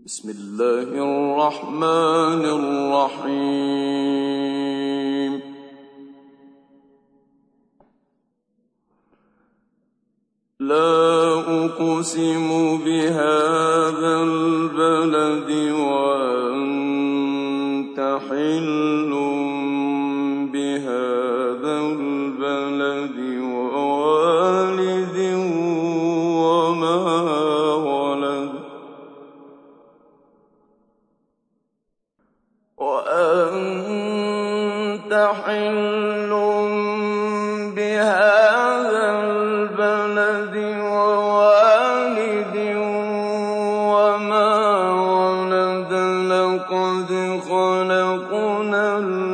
بسم الله الرحمن الرحيم. لا أقسم بهذا البلد وأنت حل بهذا البلد ووالد وما ولد وأنت حل بهذا البلد ووالد وما ولد لقد خلقنا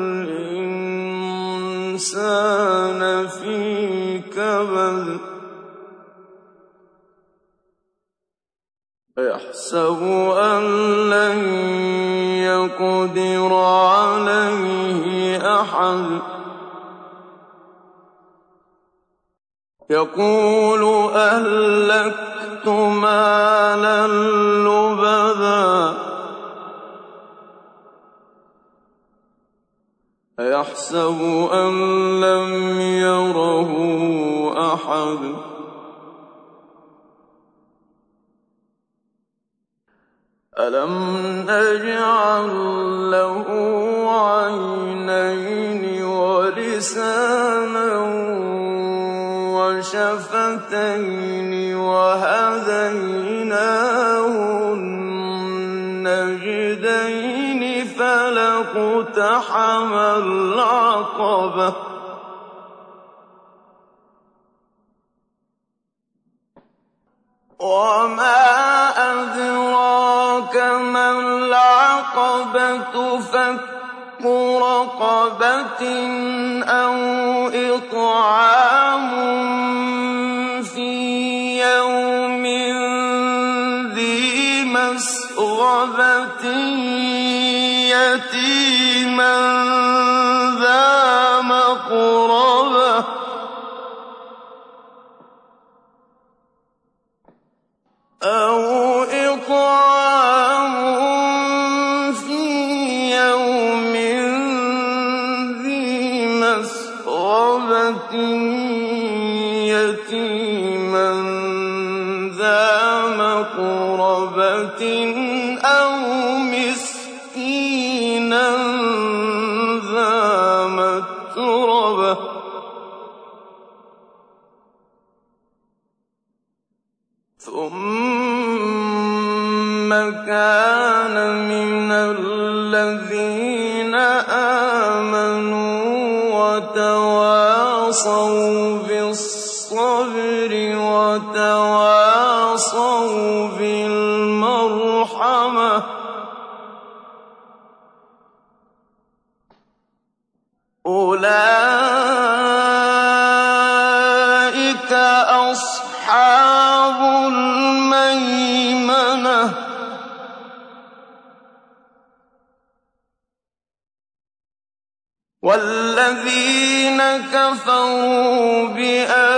الإنسان في كبد يحسب أن لن يقدر عليه أحد يقول أهلكت مالا لبدا أيحسب أن لم يره أحد ألم نجعل له عينين ولسانا وشفتين وهديناه النجدين فلاقتحم العقبة وما أدراك ما العقبة فك رقبة أو إطعام في يوم ذي مسغبة يتيما ذا مقربة أو إطعام في يوم ذي مسغبة يتيما ذا مقربة أو مسكينا ذا متربة ثم كان من الذين آمنوا وتواصوا بالصبر وتواصوا بالمرحمة أولئك أصحاب الميمنة والذين كفروا بآياتنا